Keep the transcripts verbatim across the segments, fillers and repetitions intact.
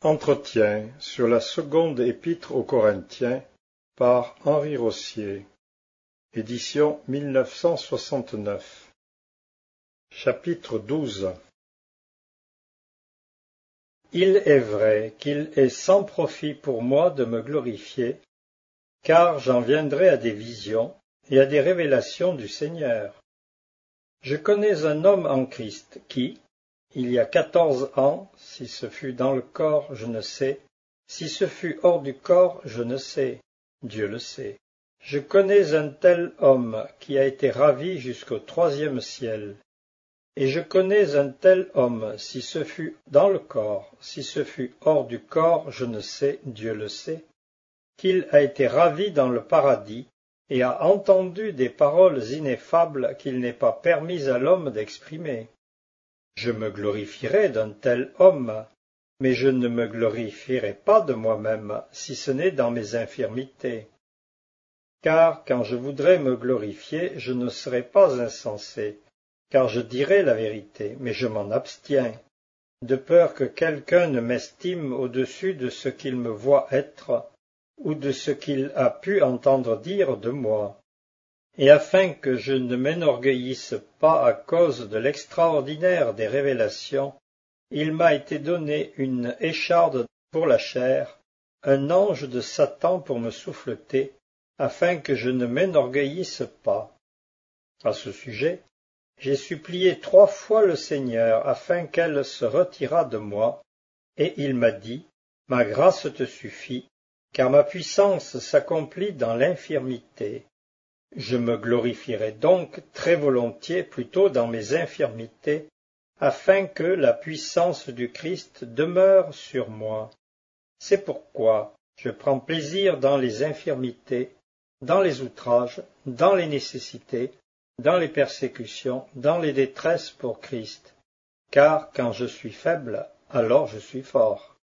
Entretien sur la seconde épître aux Corinthiens par Henri Rossier, édition mille neuf cent soixante-neuf. Chapitre douze. Il est vrai qu'il est sans profit pour moi de me glorifier, car j'en viendrai à des visions et à des révélations du Seigneur. Je connais un homme en Christ qui, il y a quatorze ans, si ce fut dans le corps, je ne sais, si ce fut hors du corps, je ne sais, Dieu le sait. Je connais un tel homme qui a été ravi jusqu'au troisième ciel. Et je connais un tel homme, si ce fut dans le corps, si ce fut hors du corps, je ne sais, Dieu le sait, qu'il a été ravi dans le paradis et a entendu des paroles ineffables qu'il n'est pas permis à l'homme d'exprimer. Je me glorifierai d'un tel homme, mais je ne me glorifierai pas de moi-même, si ce n'est dans mes infirmités. Car quand je voudrais me glorifier, je ne serai pas insensé, car je dirai la vérité, mais je m'en abstiens, de peur que quelqu'un ne m'estime au-dessus de ce qu'il me voit être, ou de ce qu'il a pu entendre dire de moi. Et afin que je ne m'enorgueillisse pas à cause de l'extraordinaire des révélations, il m'a été donné une écharde pour la chair, un ange de Satan pour me souffleter, afin que je ne m'enorgueillisse pas. À ce sujet, j'ai supplié trois fois le Seigneur afin qu'elle se retirât de moi, et il m'a dit, « Ma grâce te suffit, car ma puissance s'accomplit dans l'infirmité. » Je me glorifierai donc très volontiers plutôt dans mes infirmités, afin que la puissance du Christ demeure sur moi. C'est pourquoi je prends plaisir dans les infirmités, dans les outrages, dans les nécessités, dans les persécutions, dans les détresses pour Christ, car quand je suis faible, alors je suis fort.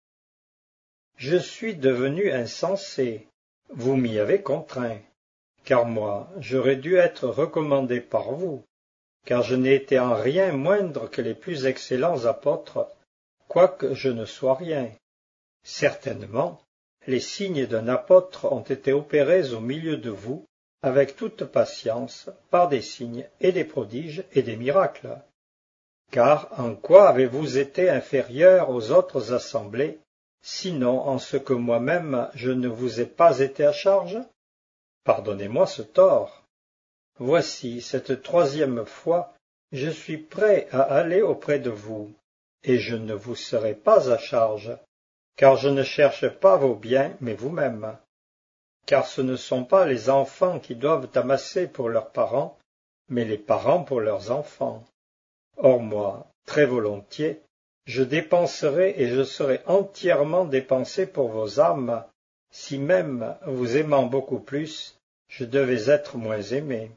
Je suis devenu insensé, vous m'y avez contraint. Car moi, j'aurais dû être recommandé par vous, car je n'ai été en rien moindre que les plus excellents apôtres, quoique je ne sois rien. Certainement, les signes d'un apôtre ont été opérés au milieu de vous, avec toute patience, par des signes et des prodiges et des miracles. Car en quoi avez-vous été inférieurs aux autres assemblées, sinon en ce que moi-même je ne vous ai pas été à charge? Pardonnez-moi ce tort. Voici, cette troisième fois, je suis prêt à aller auprès de vous, et je ne vous serai pas à charge, car je ne cherche pas vos biens, mais vous-même. Car ce ne sont pas les enfants qui doivent amasser pour leurs parents, mais les parents pour leurs enfants. Or moi, très volontiers, je dépenserai et je serai entièrement dépensé pour vos âmes, si même, vous aimant beaucoup plus, je devais être moins aimé.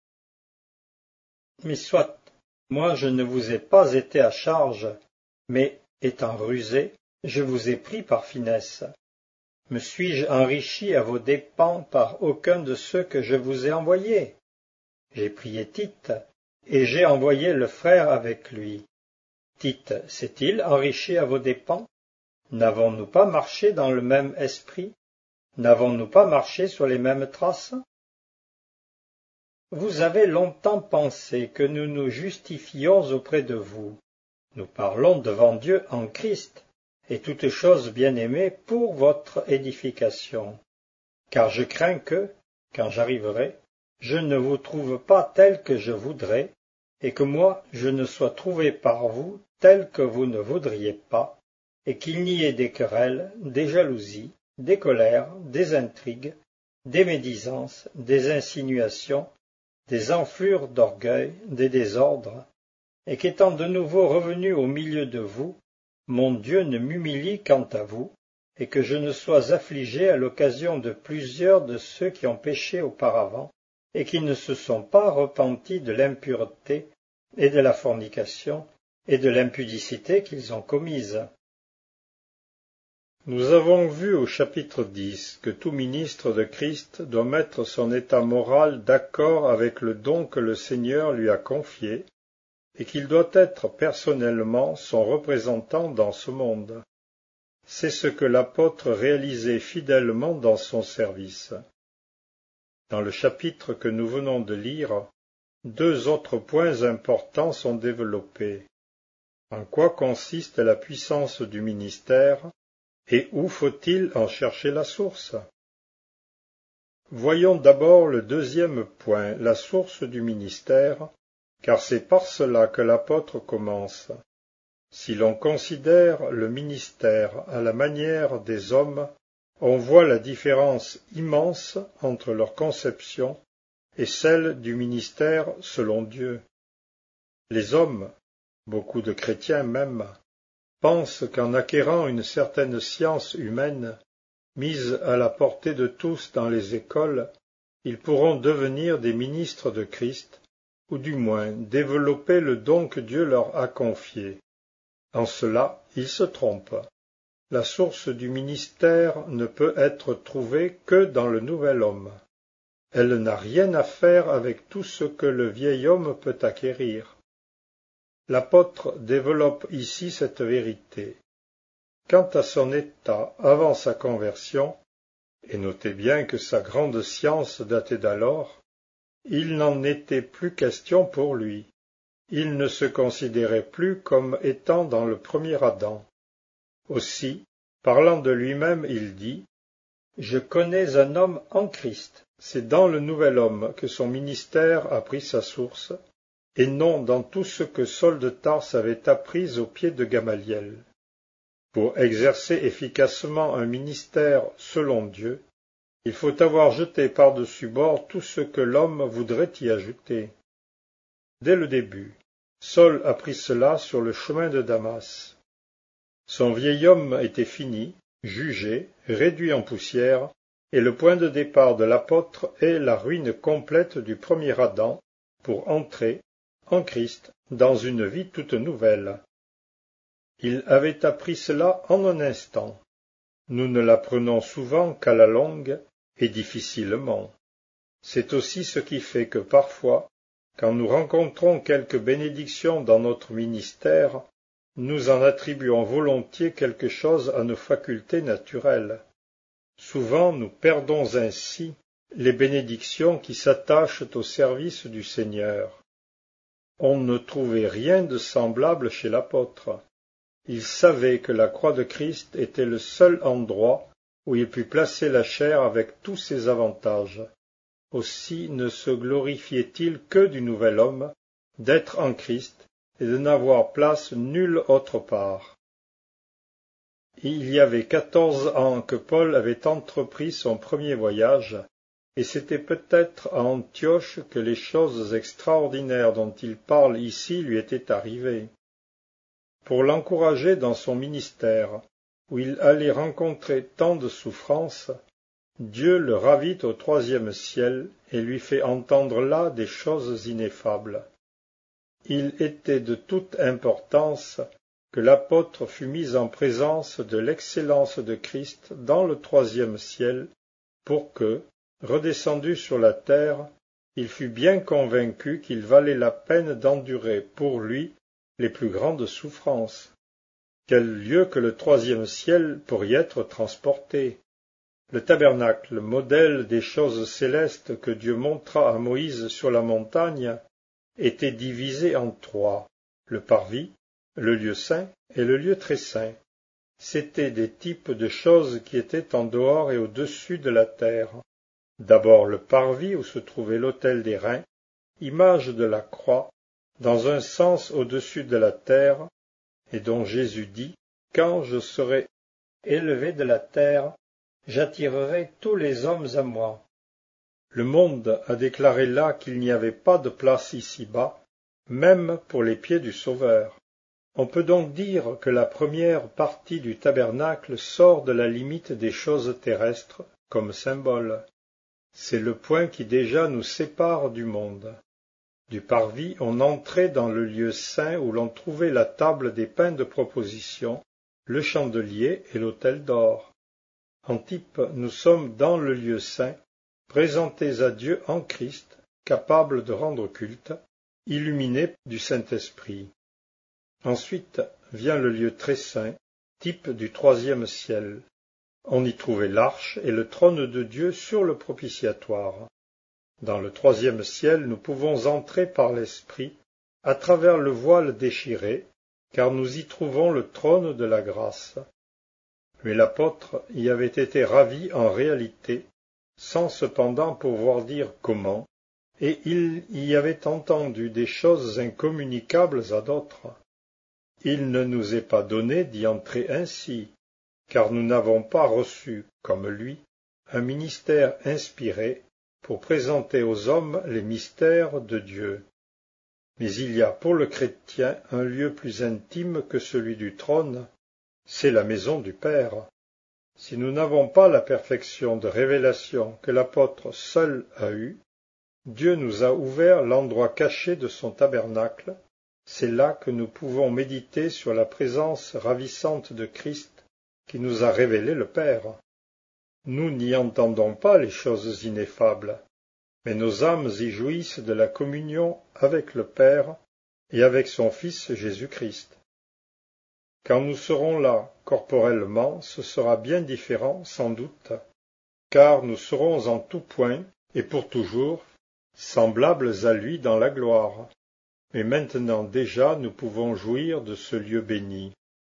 Mais soit, moi je ne vous ai pas été à charge, mais, étant rusé, je vous ai pris par finesse. Me suis-je enrichi à vos dépens par aucun de ceux que je vous ai envoyés? J'ai prié Tite, et j'ai envoyé le frère avec lui. Tite s'est-il enrichi à vos dépens? N'avons-nous pas marché dans le même esprit? N'avons-nous pas marché sur les mêmes traces? Vous avez longtemps pensé que nous nous justifions auprès de vous. Nous parlons devant Dieu en Christ, et toutes choses bien-aimées pour votre édification. Car je crains que, quand j'arriverai, je ne vous trouve pas tel que je voudrais, et que moi je ne sois trouvé par vous tel que vous ne voudriez pas, et qu'il n'y ait des querelles, des jalousies, des colères, des intrigues, des médisances, des insinuations, des enflures d'orgueil, des désordres, et qu'étant de nouveau revenu au milieu de vous, mon Dieu ne m'humilie quant à vous, et que je ne sois affligé à l'occasion de plusieurs de ceux qui ont péché auparavant, et qui ne se sont pas repentis de l'impureté et de la fornication et de l'impudicité qu'ils ont commises. Nous avons vu au chapitre dix que tout ministre de Christ doit mettre son état moral d'accord avec le don que le Seigneur lui a confié, et qu'il doit être personnellement son représentant dans ce monde. c'est ce que l'apôtre réalisait fidèlement dans son service. Dans le chapitre que nous venons de lire, deux autres points importants sont développés. En quoi consiste la puissance du ministère et où faut-il en chercher la source? Voyons d'abord le deuxième point, la source du ministère, car c'est par cela que l'apôtre commence. Si l'on considère le ministère à la manière des hommes, on voit la différence immense entre leur conception et celle du ministère selon Dieu. Les hommes, beaucoup de chrétiens même, pensent qu'en acquérant une certaine science humaine, mise à la portée de tous dans les écoles, ils pourront devenir des ministres de Christ, ou du moins développer le don que Dieu leur a confié. En cela, ils se trompent. La source du ministère ne peut être trouvée que dans le nouvel homme. Elle n'a rien à faire avec tout ce que le vieil homme peut acquérir. L'apôtre développe ici cette vérité. Quant à son état avant sa conversion, et notez bien que sa grande science datait d'alors, il n'en était plus question pour lui. Il ne se considérait plus comme étant dans le premier Adam. Aussi, parlant de lui-même, il dit « Je connais un homme en Christ ». C'est dans le nouvel homme que son ministère a pris sa source, et non dans tout ce que Saul de Tarse avait appris aux pieds de Gamaliel. Pour exercer efficacement un ministère selon Dieu, il faut avoir jeté par-dessus bord tout ce que l'homme voudrait y ajouter. Dès le début, Saul apprit cela sur le chemin de Damas. Son vieil homme était fini, jugé, réduit en poussière, et le point de départ de l'apôtre est la ruine complète du premier Adam pour entrer, en Christ, dans une vie toute nouvelle. Il avait appris cela en un instant. Nous ne l'apprenons souvent qu'à la longue et difficilement. C'est aussi ce qui fait que parfois, quand nous rencontrons quelque bénédiction dans notre ministère, nous en attribuons volontiers quelque chose à nos facultés naturelles. Souvent nous perdons ainsi les bénédictions qui s'attachent au service du Seigneur. On ne trouvait rien de semblable chez l'apôtre. Il savait que la croix de Christ était le seul endroit où il put placer la chair avec tous ses avantages. Aussi ne se glorifiait-il que du nouvel homme, d'être en Christ et de n'avoir place nulle autre part. Il y avait quatorze ans que Paul avait entrepris son premier voyage, et c'était peut-être à Antioche que les choses extraordinaires dont il parle ici lui étaient arrivées. Pour l'encourager dans son ministère, où il allait rencontrer tant de souffrances, Dieu le ravit au troisième ciel et lui fait entendre là des choses ineffables. Il était de toute importance que l'apôtre fût mis en présence de l'excellence de Christ dans le troisième ciel, pour que, redescendu sur la terre, il fût bien convaincu qu'il valait la peine d'endurer pour lui les plus grandes souffrances. Quel lieu que le troisième ciel pour y être transporté! Le tabernacle, modèle des choses célestes que Dieu montra à Moïse sur la montagne, était divisé en trois, le parvis, le lieu saint et le lieu très saint. C'étaient des types de choses qui étaient en dehors et au-dessus de la terre. D'abord le parvis où se trouvait l'autel des reins, image de la croix, dans un sens au-dessus de la terre, et dont Jésus dit « Quand je serai élevé de la terre, j'attirerai tous les hommes à moi. » Le monde a déclaré là qu'il n'y avait pas de place ici-bas, même pour les pieds du Sauveur. On peut donc dire que la première partie du tabernacle sort de la limite des choses terrestres comme symbole. C'est le point qui déjà nous sépare du monde. Du parvis, on entrait dans le lieu saint où l'on trouvait la table des pains de proposition, le chandelier et l'autel d'or. En type, nous sommes dans le lieu saint, présentés à Dieu en Christ, capables de rendre culte, illuminés du Saint-Esprit. Ensuite vient le lieu très saint, type du troisième ciel. On y trouvait l'arche et le trône de Dieu sur le propitiatoire. Dans le troisième ciel, nous pouvons entrer par l'Esprit, à travers le voile déchiré, car nous y trouvons le trône de la grâce. Mais l'apôtre y avait été ravi en réalité, sans cependant pouvoir dire comment, et il y avait entendu des choses incommunicables à d'autres. Il ne nous est pas donné d'y entrer ainsi, car nous n'avons pas reçu, comme lui, un ministère inspiré pour présenter aux hommes les mystères de Dieu. Mais il y a pour le chrétien un lieu plus intime que celui du trône, c'est la maison du Père. Si nous n'avons pas la perfection de révélation que l'apôtre seul a eue, Dieu nous a ouvert l'endroit caché de son tabernacle, c'est là que nous pouvons méditer sur la présence ravissante de Christ qui nous a révélé le Père. Nous n'y entendons pas les choses ineffables, mais nos âmes y jouissent de la communion avec le Père et avec son Fils Jésus-Christ. Quand nous serons là corporellement, ce sera bien différent sans doute, car nous serons en tout point et pour toujours semblables à lui dans la gloire. Mais maintenant déjà nous pouvons jouir de ce lieu béni.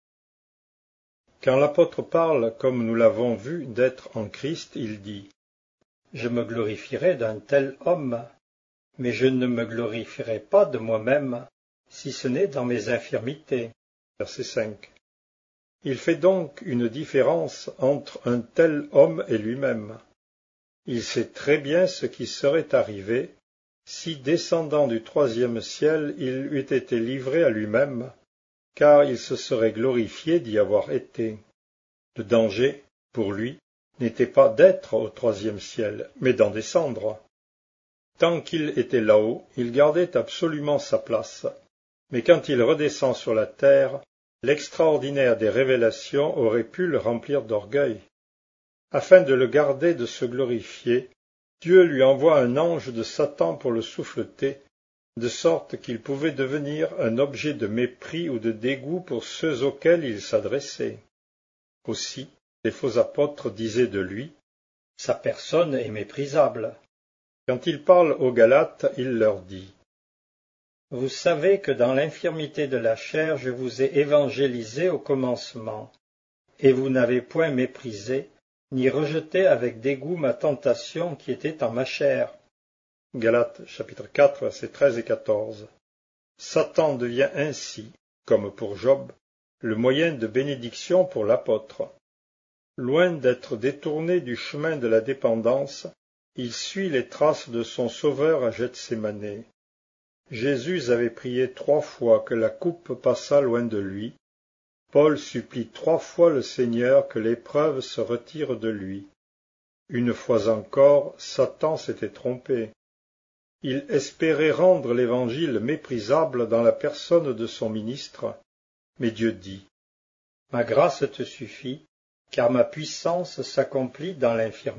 Quand l'apôtre parle, comme nous l'avons vu, d'être en Christ, il dit « Je me glorifierai d'un tel homme, mais je ne me glorifierai pas de moi-même, si ce n'est dans mes infirmités. » Verset cinq. Il fait donc une différence entre un tel homme et lui-même. Il sait très bien ce qui serait arrivé si, descendant du troisième ciel, il eût été livré à lui-même, car il se serait glorifié d'y avoir été. Le danger, pour lui, n'était pas d'être au troisième ciel, mais d'en descendre. Tant qu'il était là-haut, il gardait absolument sa place, mais quand il redescend sur la terre, l'extraordinaire des révélations aurait pu le remplir d'orgueil. Afin de le garder de se glorifier, Dieu lui envoie un ange de Satan pour le souffleter, de sorte qu'il pouvait devenir un objet de mépris ou de dégoût pour ceux auxquels il s'adressait. Aussi, les faux apôtres disaient de lui « Sa personne est méprisable ». Quand il parle aux Galates, il leur dit « Vous savez que dans l'infirmité de la chair je vous ai évangélisé au commencement, et vous n'avez point méprisé, ni rejeté avec dégoût ma tentation qui était en ma chair. » Galates chapitre quatre, versets treize et quatorze. Satan devient ainsi, comme pour Job, le moyen de bénédiction pour l'apôtre. Loin d'être détourné du chemin de la dépendance, il suit les traces de son Sauveur à Gethsémanée. Jésus avait prié trois fois que la coupe passât loin de lui. Paul supplie trois fois le Seigneur que l'épreuve se retire de lui. Une fois encore, Satan s'était trompé. Il espérait rendre l'Évangile méprisable dans la personne de son ministre, mais Dieu dit « Ma grâce te suffit, car ma puissance s'accomplit dans l'infirmité. »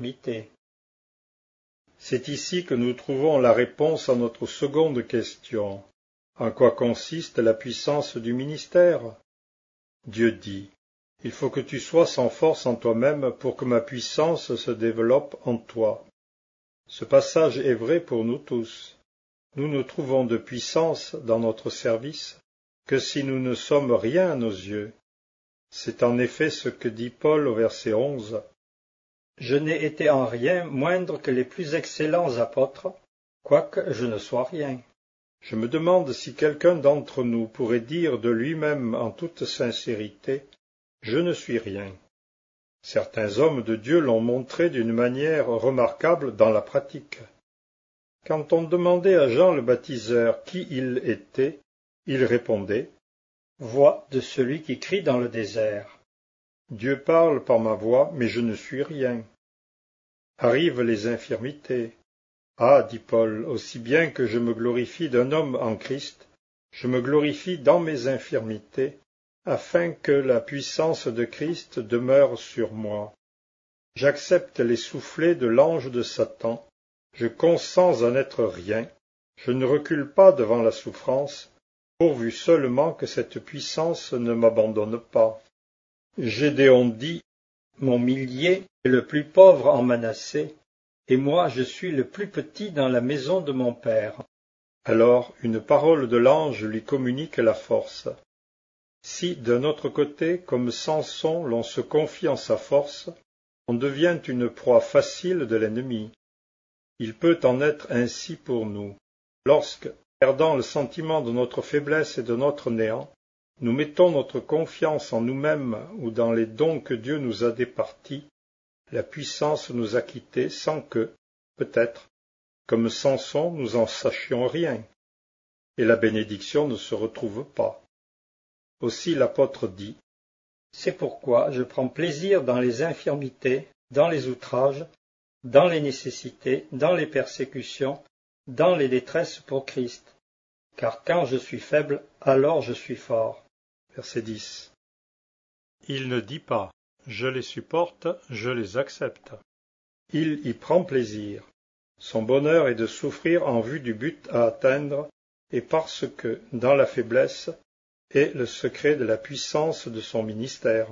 C'est ici que nous trouvons la réponse à notre seconde question. En quoi consiste la puissance du ministère? Dieu dit, « Il faut que tu sois sans force en toi-même pour que ma puissance se développe en toi. » Ce passage est vrai pour nous tous. Nous ne trouvons de puissance dans notre service que si nous ne sommes rien à nos yeux. C'est en effet ce que dit Paul au verset onze. « Je n'ai été en rien moindre que les plus excellents apôtres, quoique je ne sois rien. » Je me demande si quelqu'un d'entre nous pourrait dire de lui-même en toute sincérité « Je ne suis rien ». Certains hommes de Dieu l'ont montré d'une manière remarquable dans la pratique. Quand on demandait à Jean le baptiseur qui il était, il répondait « Voix de celui qui crie dans le désert. Dieu parle par ma voix, mais je ne suis rien. » Arrivent les infirmités. « Ah, dit Paul, aussi bien que je me glorifie d'un homme en Christ, je me glorifie dans mes infirmités, afin que la puissance de Christ demeure sur moi. J'accepte les soufflets de l'ange de Satan, je consens à n'être rien, je ne recule pas devant la souffrance, pourvu seulement que cette puissance ne m'abandonne pas. Gédéon dit, mon millier est le plus pauvre en Manassé, et moi je suis le plus petit dans la maison de mon père. Alors une parole de l'ange lui communique la force. Si, d'un autre côté, comme Samson, l'on se confie en sa force, on devient une proie facile de l'ennemi. Il peut en être ainsi pour nous. Lorsque, perdant le sentiment de notre faiblesse et de notre néant, nous mettons notre confiance en nous-mêmes ou dans les dons que Dieu nous a départis, la puissance nous a quittés sans que, peut-être, comme Samson, nous en sachions rien, et la bénédiction ne se retrouve pas. Aussi l'apôtre dit, « C'est pourquoi je prends plaisir dans les infirmités, dans les outrages, dans les nécessités, dans les persécutions, dans les détresses pour Christ. Car quand je suis faible, alors je suis fort. » Verset dix. Il ne dit pas, « Je les supporte, je les accepte. » Il y prend plaisir. Son bonheur est de souffrir en vue du but à atteindre, et parce que, dans la faiblesse, est le secret de la puissance de son ministère.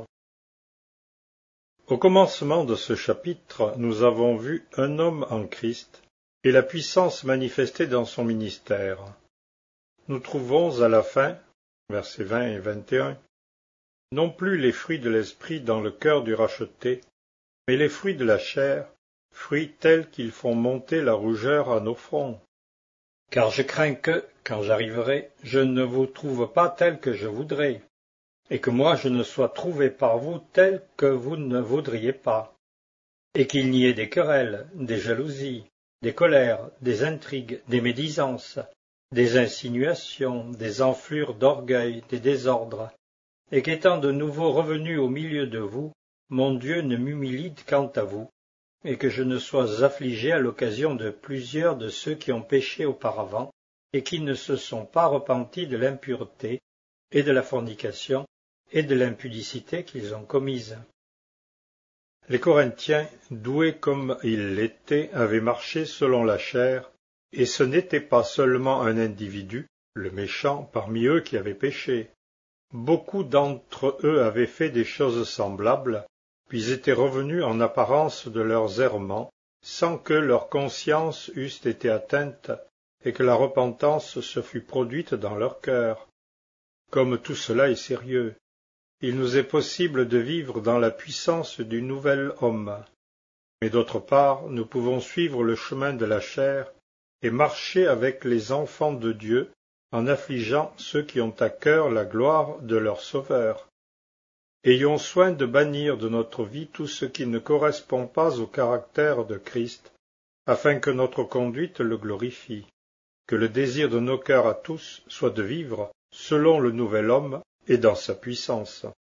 Au commencement de ce chapitre, nous avons vu un homme en Christ et la puissance manifestée dans son ministère. Nous trouvons à la fin, versets vingt et vingt et un, non plus les fruits de l'esprit dans le cœur du racheté, mais les fruits de la chair, fruits tels qu'ils font monter la rougeur à nos fronts. Car je crains que, quand j'arriverai, je ne vous trouve pas tel que je voudrais, et que moi je ne sois trouvé par vous tel que vous ne voudriez pas, et qu'il n'y ait des querelles, des jalousies, des colères, des intrigues, des médisances, des insinuations, des enflures d'orgueil, des désordres, et qu'étant de nouveau revenu au milieu de vous, mon Dieu ne m'humilie quant à vous, et que je ne sois affligé à l'occasion de plusieurs de ceux qui ont péché auparavant, et qui ne se sont pas repentis de l'impureté, et de la fornication, et de l'impudicité qu'ils ont commises. Les Corinthiens, doués comme ils l'étaient, avaient marché selon la chair, et ce n'était pas seulement un individu, le méchant, parmi eux qui avait péché. Beaucoup d'entre eux avaient fait des choses semblables, puis étaient revenus en apparence de leurs errements, sans que leur conscience eussent été atteinte et que la repentance se fût produite dans leur cœur. Comme tout cela est sérieux, il nous est possible de vivre dans la puissance du nouvel homme. Mais d'autre part, nous pouvons suivre le chemin de la chair et marcher avec les enfants de Dieu en affligeant ceux qui ont à cœur la gloire de leur Sauveur. Ayons soin de bannir de notre vie tout ce qui ne correspond pas au caractère de Christ, afin que notre conduite le glorifie, que le désir de nos cœurs à tous soit de vivre selon le nouvel homme et dans sa puissance.